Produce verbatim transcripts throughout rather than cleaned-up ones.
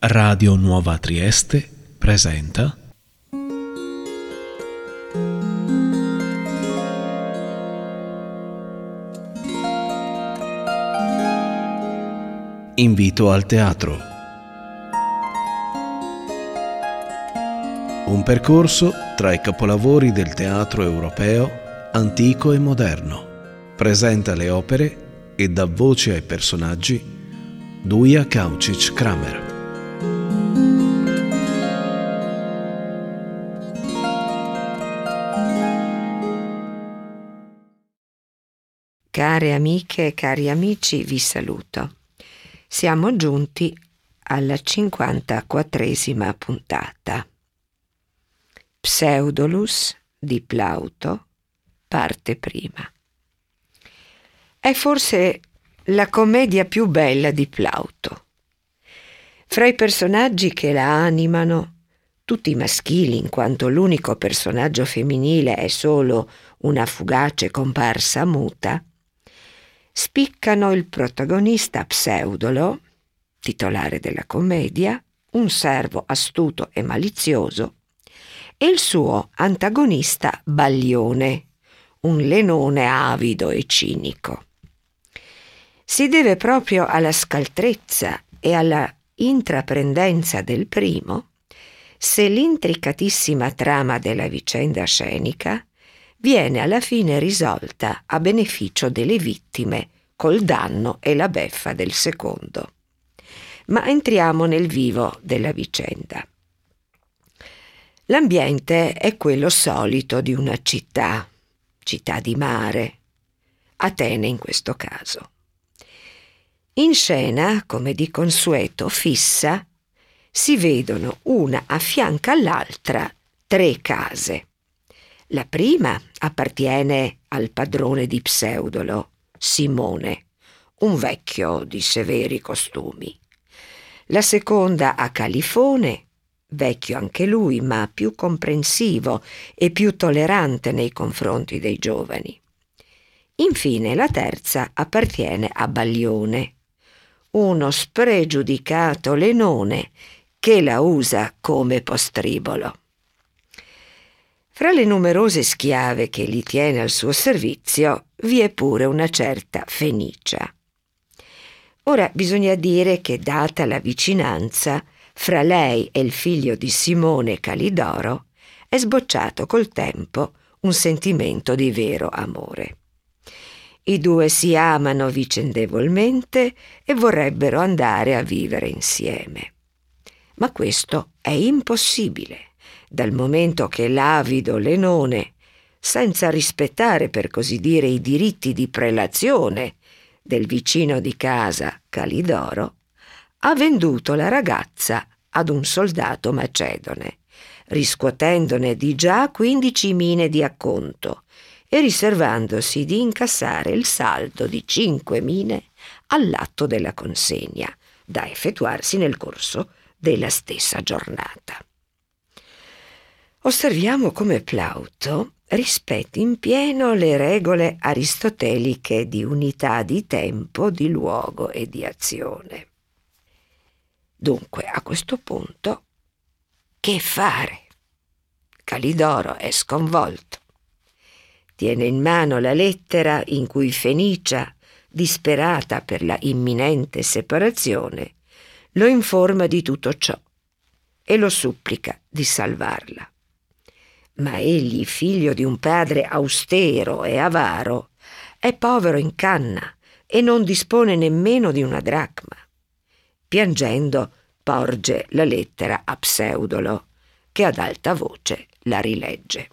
Radio Nuova Trieste presenta Invito al teatro. Un percorso tra i capolavori del teatro europeo, antico e moderno. Presenta le opere e dà voce ai personaggi Duja Kaučić-Kramer. Care amiche e cari amici, vi saluto. Siamo giunti alla cinquantaquattresima puntata. Pseudolus di Plauto, parte prima. È forse la commedia più bella di Plauto. Fra i personaggi che la animano, tutti maschili in quanto l'unico personaggio femminile è solo una fugace comparsa muta, spiccano il protagonista Pseudolo, titolare della commedia, un servo astuto e malizioso, e il suo antagonista Baglione, un lenone avido e cinico. Si deve proprio alla scaltrezza e alla intraprendenza del primo se l'intricatissima trama della vicenda scenica viene alla fine risolta a beneficio delle vittime col danno e la beffa del secondo. Ma entriamo nel vivo della vicenda. L'ambiente è quello solito di una città, città di mare, Atene in questo caso. In scena, come di consueto fissa, si vedono una a fianco all'altra tre case. La prima appartiene al padrone di Pseudolo, Simone, un vecchio di severi costumi. La seconda a Califone, vecchio anche lui, ma più comprensivo e più tollerante nei confronti dei giovani. Infine la terza appartiene a Baglione, uno spregiudicato lenone che la usa come postribolo. Fra le numerose schiave che li tiene al suo servizio vi è pure una certa Fenicia. Ora bisogna dire che, data la vicinanza fra lei e il figlio di Simone Calidoro, è sbocciato col tempo un sentimento di vero amore. I due si amano vicendevolmente e vorrebbero andare a vivere insieme. Ma questo è impossibile, dal momento che l'avido lenone, senza rispettare per così dire i diritti di prelazione del vicino di casa Calidoro, ha venduto la ragazza ad un soldato macedone, riscuotendone di già quindici mine di acconto e riservandosi di incassare il saldo di cinque mine all'atto della consegna, da effettuarsi nel corso della stessa giornata. Osserviamo come Plauto rispetti in pieno le regole aristoteliche di unità di tempo, di luogo e di azione. Dunque, a questo punto, che fare? Calidoro è sconvolto. Tiene in mano la lettera in cui Fenicia, disperata per la imminente separazione, lo informa di tutto ciò e lo supplica di salvarla. Ma egli, figlio di un padre austero e avaro, è povero in canna e non dispone nemmeno di una dracma. Piangendo porge la lettera a Pseudolo, che ad alta voce la rilegge.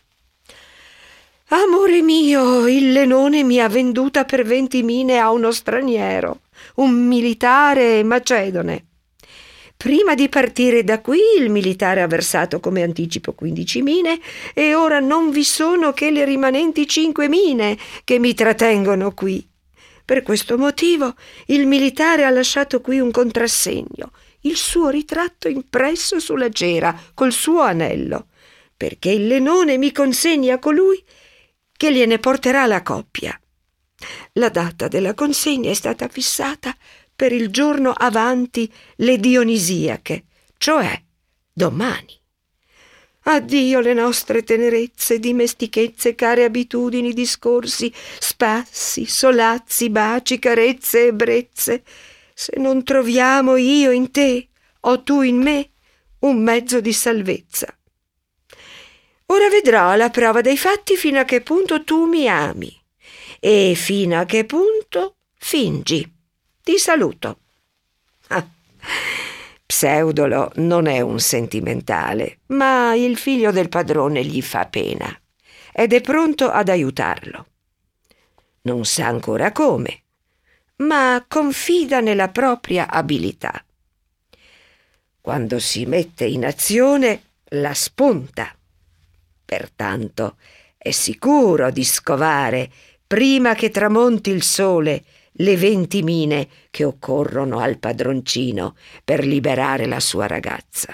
«Amore mio, il lenone mi ha venduta per venti mine a uno straniero, un militare macedone. Prima di partire da qui il militare ha versato come anticipo quindici mine e ora non vi sono che le rimanenti cinque mine che mi trattengono qui. Per questo motivo il militare ha lasciato qui un contrassegno, il suo ritratto impresso sulla cera col suo anello, perché il lenone mi consegni a colui che gliene porterà la coppia. La data della consegna è stata fissata per il giorno avanti le Dionisiache, cioè domani. Addio le nostre tenerezze, dimestichezze, care abitudini, discorsi, spassi, solazzi, baci, carezze, ebbrezze, se non troviamo io in te o tu in me un mezzo di salvezza. Ora vedrò alla prova dei fatti fino a che punto tu mi ami e fino a che punto fingi. Ti saluto. Ah. Pseudolo non è un sentimentale, ma il figlio del padrone gli fa pena ed è pronto ad aiutarlo. Non sa ancora come, ma confida nella propria abilità. Quando si mette in azione, la spunta. Pertanto è sicuro di scovare, prima che tramonti il sole, le venti mine che occorrono al padroncino per liberare la sua ragazza.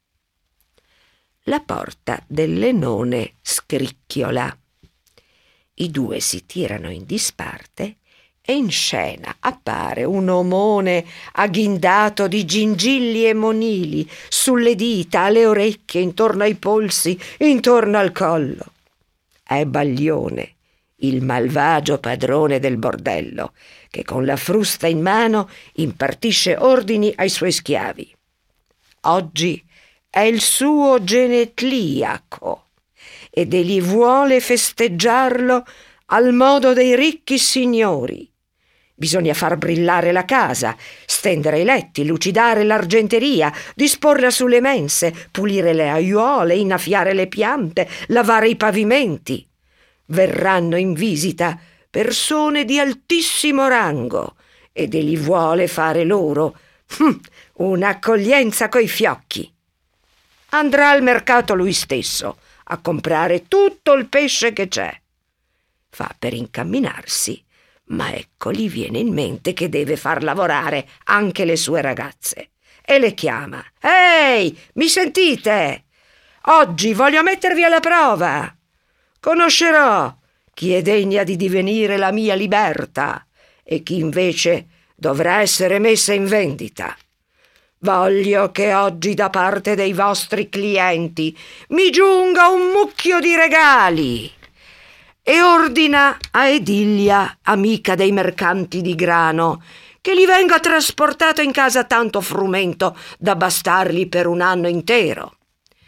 La porta del Lenone scricchiola. I due si tirano in disparte e in scena appare un omone agghindato di gingilli e monili sulle dita, alle orecchie, intorno ai polsi, intorno al collo. È Baglione, il malvagio padrone del bordello, che con la frusta in mano impartisce ordini ai suoi schiavi. Oggi è il suo genetliaco ed egli vuole festeggiarlo al modo dei ricchi signori. Bisogna far brillare la casa, stendere i letti, lucidare l'argenteria, disporla sulle mense, pulire le aiuole, innaffiare le piante, lavare i pavimenti. Verranno in visita persone di altissimo rango ed egli vuole fare loro hm, un'accoglienza coi fiocchi. Andrà al mercato lui stesso a comprare tutto il pesce che c'è. Fa per incamminarsi, ma ecco gli viene in mente che deve far lavorare anche le sue ragazze e le chiama. «Ehi, mi sentite? Oggi voglio mettervi alla prova. Conoscerò chi è degna di divenire la mia liberta e chi invece dovrà essere messa in vendita. Voglio che oggi da parte dei vostri clienti mi giunga un mucchio di regali». E ordina a Edilia, amica dei mercanti di grano, che gli venga trasportato in casa tanto frumento da bastargli per un anno intero.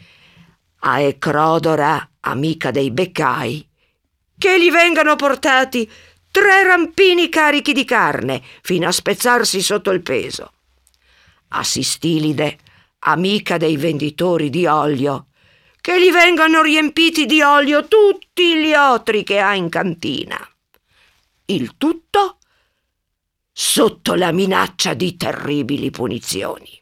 A Ecrodora, amica dei beccai, che gli vengano portati tre rampini carichi di carne fino a spezzarsi sotto il peso. A Sistilide, amica dei venditori di olio, che gli vengano riempiti di olio tutti gli otri che ha in cantina. Il tutto sotto la minaccia di terribili punizioni.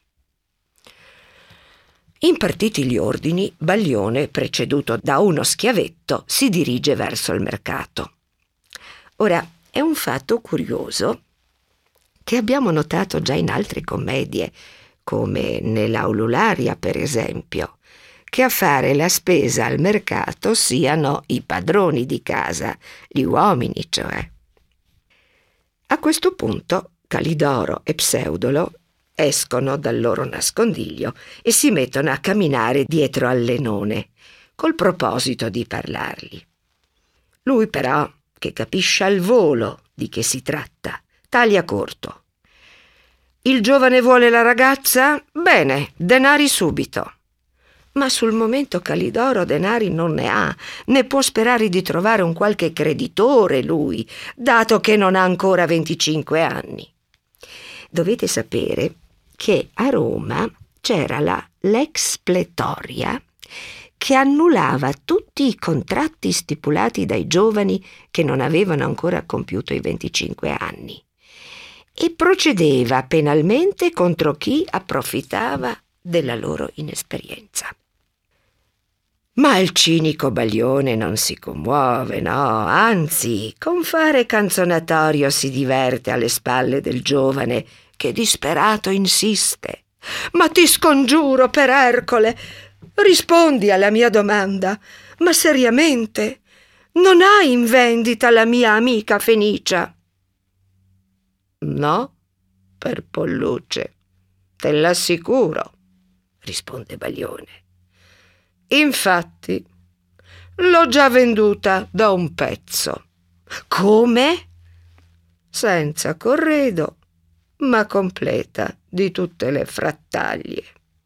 Impartiti gli ordini, Baglione, preceduto da uno schiavetto, si dirige verso il mercato. Ora, è un fatto curioso che abbiamo notato già in altre commedie, come nell'Aulularia, per esempio, che a fare la spesa al mercato siano i padroni di casa, gli uomini cioè. A questo punto Calidoro e Pseudolo escono dal loro nascondiglio e si mettono a camminare dietro al Lenone, col proposito di parlargli. Lui però, che capisce al volo di che si tratta, taglia corto. Il giovane vuole la ragazza? Bene, denari subito. Ma sul momento Calidoro denari non ne ha, né può sperare di trovare un qualche creditore lui, dato che non ha ancora venticinque anni. Dovete sapere che a Roma c'era la Lex Pletoria che annullava tutti i contratti stipulati dai giovani che non avevano ancora compiuto i venticinque anni e procedeva penalmente contro chi approfittava della loro inesperienza. Ma il cinico Baglione non si commuove, no, anzi, con fare canzonatorio si diverte alle spalle del giovane che disperato insiste. «Ma ti scongiuro, per Ercole, rispondi alla mia domanda, ma seriamente, non hai in vendita la mia amica Fenicia?» «No, per Polluce, te l'assicuro», risponde Baglione. Infatti, l'ho già venduta da un pezzo. Come? Senza corredo, ma completa di tutte le frattaglie.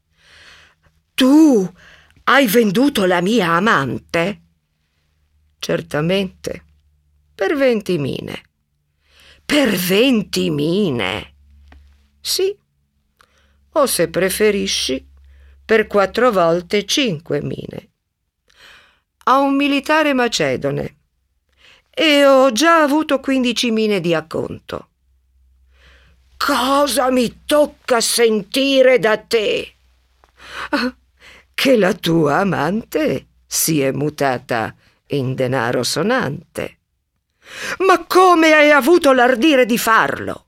Tu hai venduto la mia amante? Certamente, per venti mine. Per venti mine? Sì, o se preferisci, per quattro volte cinque mine. A un militare macedone, e ho già avuto quindici mine di acconto. Cosa mi tocca sentire da te? Ah, che la tua amante si è mutata in denaro sonante. Ma come hai avuto l'ardire di farlo?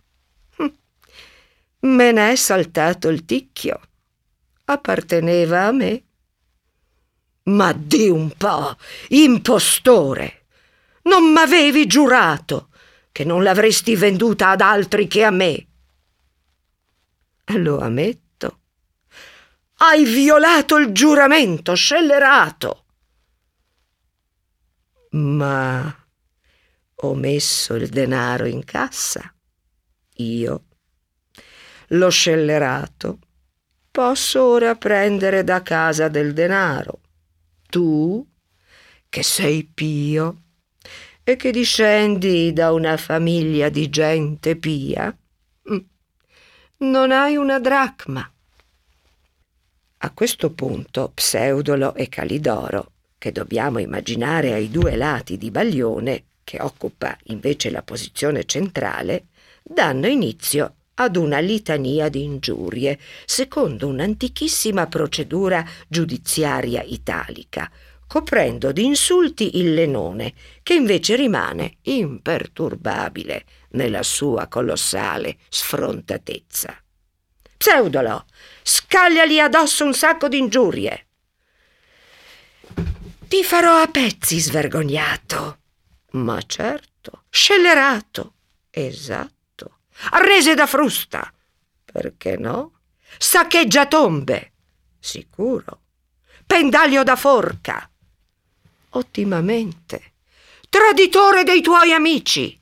Me ne è saltato il ticchio. Apparteneva a me. Ma di un po', impostore! Non m'avevi giurato che non l'avresti venduta ad altri che a me? Lo ammetto. Hai violato il giuramento, scellerato. Ma ho messo il denaro in cassa. Io, lo scellerato, posso ora prendere da casa del denaro. Tu, che sei pio e che discendi da una famiglia di gente pia, non hai una dracma. A questo punto Pseudolo e Calidoro, che dobbiamo immaginare ai due lati di Baglione, che occupa invece la posizione centrale, danno inizio ad una litania di ingiurie, secondo un'antichissima procedura giudiziaria italica, coprendo di insulti il lenone, che invece rimane imperturbabile nella sua colossale sfrontatezza. Pseudolo, scagliali addosso un sacco di ingiurie. Ti farò a pezzi, svergognato. Ma certo, scellerato, esatto, arrese da frusta, perché no? Saccheggiatombe, sicuro, pendaglio da forca, ottimamente, traditore dei tuoi amici.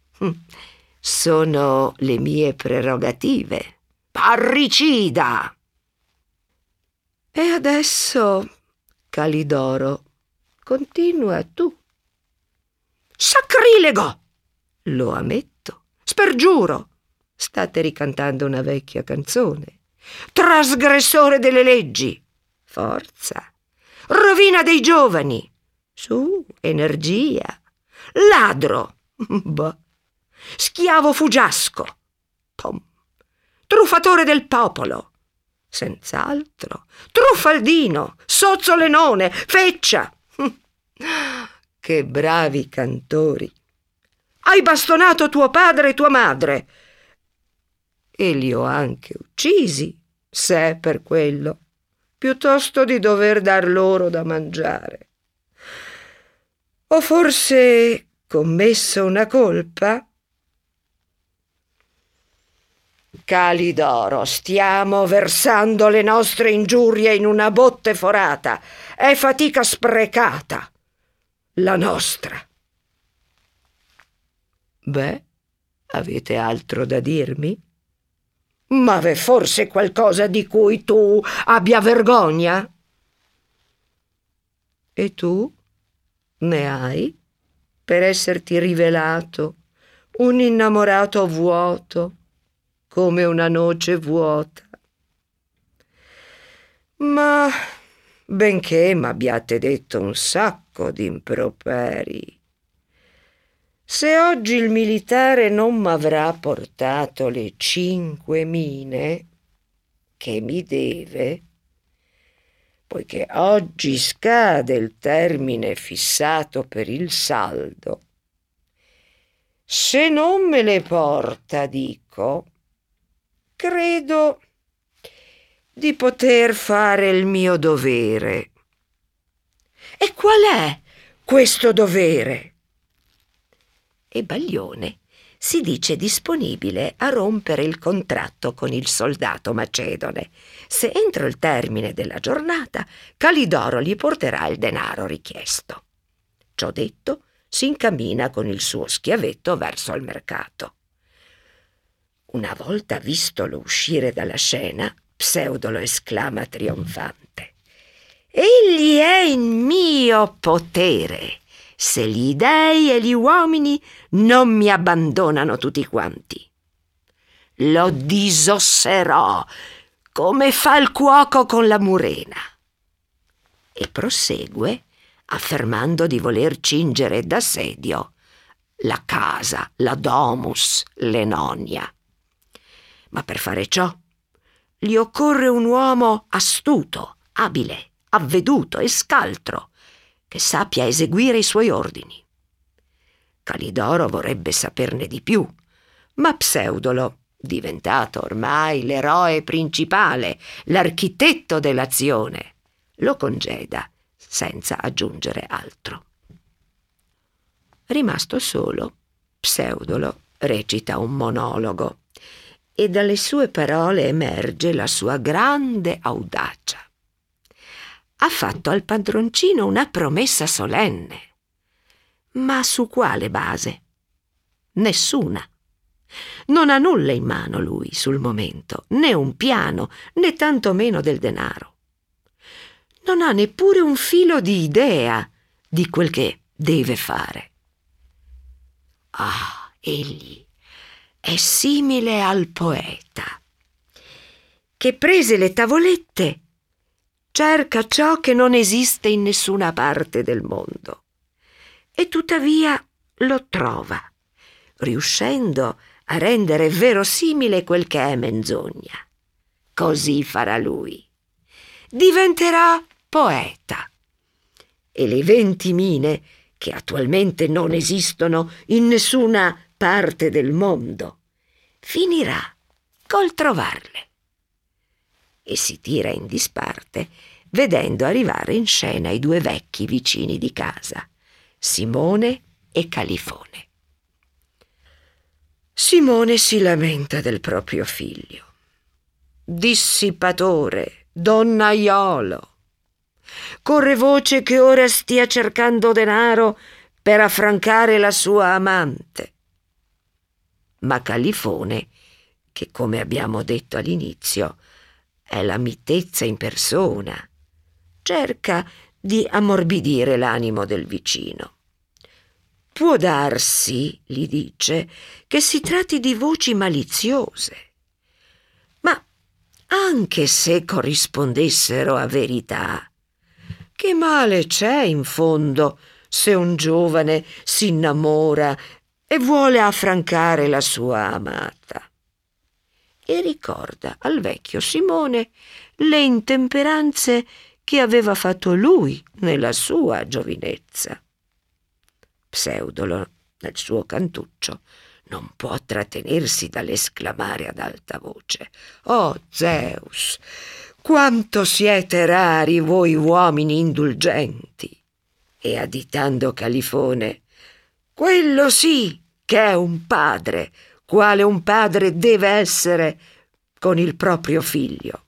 Sono le mie prerogative, parricida. E adesso, Calidoro, continua tu. Sacrilego! Lo ammetto, spergiuro. State ricantando una vecchia canzone. Trasgressore delle leggi. Forza. Rovina dei giovani. Su, energia. Ladro. Bah. Schiavo fuggiasco. Pom. Truffatore del popolo. Senz'altro. Truffaldino. Sozzolenone. Feccia. Che bravi cantori. Hai bastonato tuo padre e tua madre. E li ho anche uccisi, se è per quello, piuttosto di dover dar loro da mangiare. Ho forse commesso una colpa? Calidoro, stiamo versando le nostre ingiurie in una botte forata. È fatica sprecata, la nostra. Beh, avete altro da dirmi? Ma v'è forse qualcosa di cui tu abbia vergogna? E tu ne hai per esserti rivelato un innamorato vuoto, come una noce vuota? Ma benché m'abbiate detto un sacco di improperi, se oggi il militare non m'avrà portato le cinque mine che mi deve, poiché oggi scade il termine fissato per il saldo, se non me le porta, dico, credo di poter fare il mio dovere. E qual è questo dovere? E Baglione si dice disponibile a rompere il contratto con il soldato macedone se entro il termine della giornata Calidoro gli porterà il denaro richiesto. Ciò detto, si incammina con il suo schiavetto verso il mercato. Una volta vistolo uscire dalla scena, Pseudolo esclama trionfante: «Egli è in mio potere, se gli dei e gli uomini non mi abbandonano tutti quanti. Lo disosserò come fa il cuoco con la murena». E prosegue affermando di voler cingere d'assedio la casa, la domus, l'Enonia. Ma per fare ciò gli occorre un uomo astuto, abile, avveduto e scaltro, che sappia eseguire i suoi ordini. Calidoro vorrebbe saperne di più, ma Pseudolo, diventato ormai l'eroe principale, l'architetto dell'azione, lo congeda senza aggiungere altro. Rimasto solo, Pseudolo recita un monologo e dalle sue parole emerge la sua grande audacia. Ha fatto al padroncino una promessa solenne. Ma su quale base? Nessuna. Non ha nulla in mano lui sul momento, né un piano, né tantomeno del denaro. Non ha neppure un filo di idea di quel che deve fare. Ah, egli è simile al poeta che, prese le tavolette, cerca ciò che non esiste in nessuna parte del mondo e tuttavia lo trova, riuscendo a rendere verosimile quel che è menzogna. Così farà lui. Diventerà poeta e le venti mine, che attualmente non esistono in nessuna parte del mondo, finirà col trovarle. E si tira in disparte vedendo arrivare in scena i due vecchi vicini di casa, Simone e Califone. Simone si lamenta del proprio figlio. Dissipatore, donnaiolo. Corre voce che ora stia cercando denaro per affrancare la sua amante. Ma Califone, che come abbiamo detto all'inizio è la mitezza in persona, cerca di ammorbidire l'animo del vicino. Può darsi, gli dice, che si tratti di voci maliziose, ma anche se corrispondessero a verità, che male c'è in fondo se un giovane si innamora e vuole affrancare la sua amata? E ricorda al vecchio Simone le intemperanze che aveva fatto lui nella sua giovinezza. Pseudolo, nel suo cantuccio, non può trattenersi dall'esclamare ad alta voce: «Oh Zeus, quanto siete rari voi uomini indulgenti!» E additando Califone: «Quello sì che è un padre, quale un padre deve essere con il proprio figlio».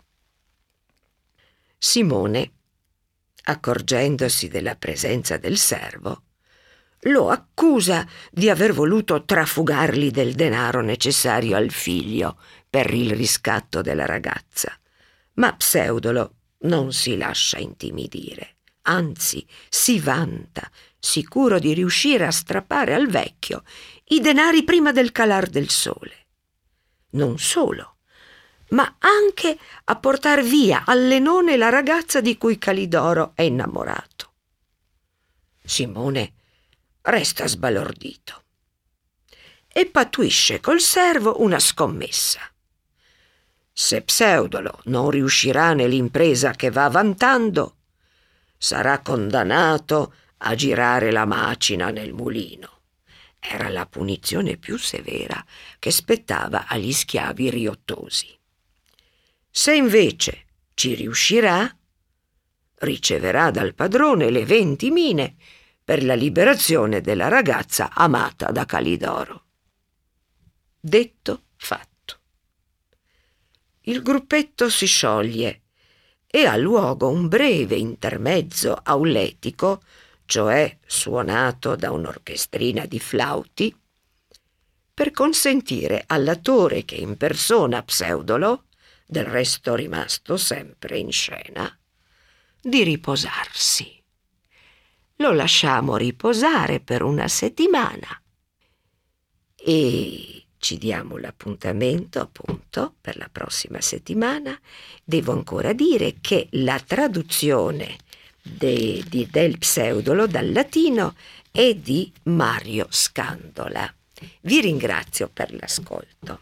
Simone, accorgendosi della presenza del servo, lo accusa di aver voluto trafugargli del denaro necessario al figlio per il riscatto della ragazza. Ma Pseudolo non si lascia intimidire, anzi si vanta, sicuro di riuscire a strappare al vecchio i denari prima del calar del sole. Non solo, ma anche a portar via all'Enone la ragazza di cui Calidoro è innamorato. Simone resta sbalordito e pattuisce col servo una scommessa. Se Pseudolo non riuscirà nell'impresa che va vantando, sarà condannato a girare la macina nel mulino. Era la punizione più severa che spettava agli schiavi riottosi. Se invece ci riuscirà, riceverà dal padrone le venti mine per la liberazione della ragazza amata da Calidoro. Detto, fatto. Il gruppetto si scioglie e ha luogo un breve intermezzo auletico, cioè suonato da un'orchestrina di flauti, per consentire all'attore che impersona Pseudolo, del resto rimasto sempre in scena, di riposarsi. Lo lasciamo riposare per una settimana e ci diamo l'appuntamento appunto per la prossima settimana. Devo ancora dire che la traduzione de, di, del Pseudolo dal latino è di Mario Scandola. Vi ringrazio per l'ascolto.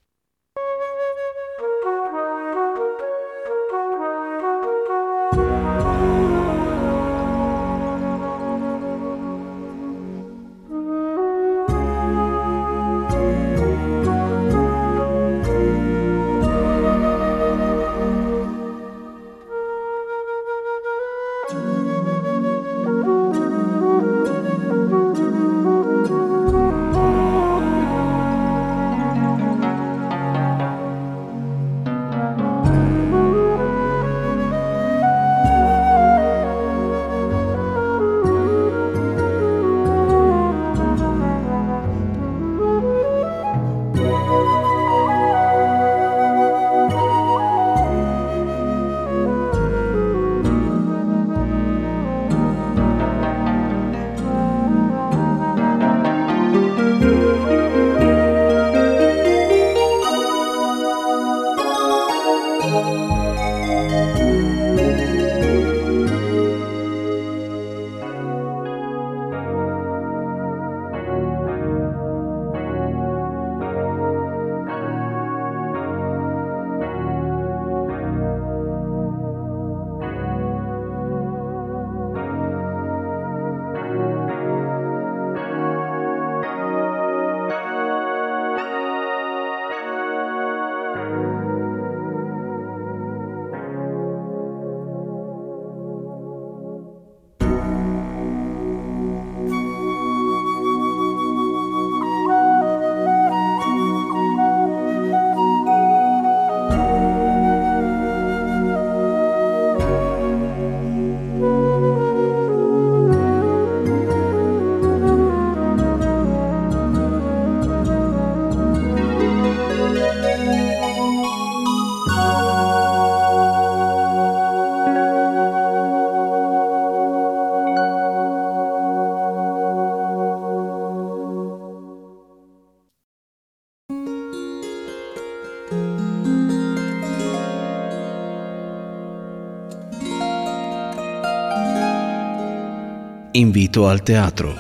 Invito al teatro.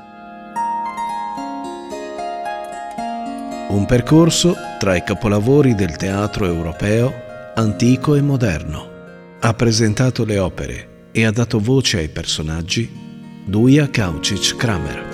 Un percorso tra i capolavori del teatro europeo, antico e moderno. Ha presentato le opere e ha dato voce ai personaggi Duja Kaučić Kramer.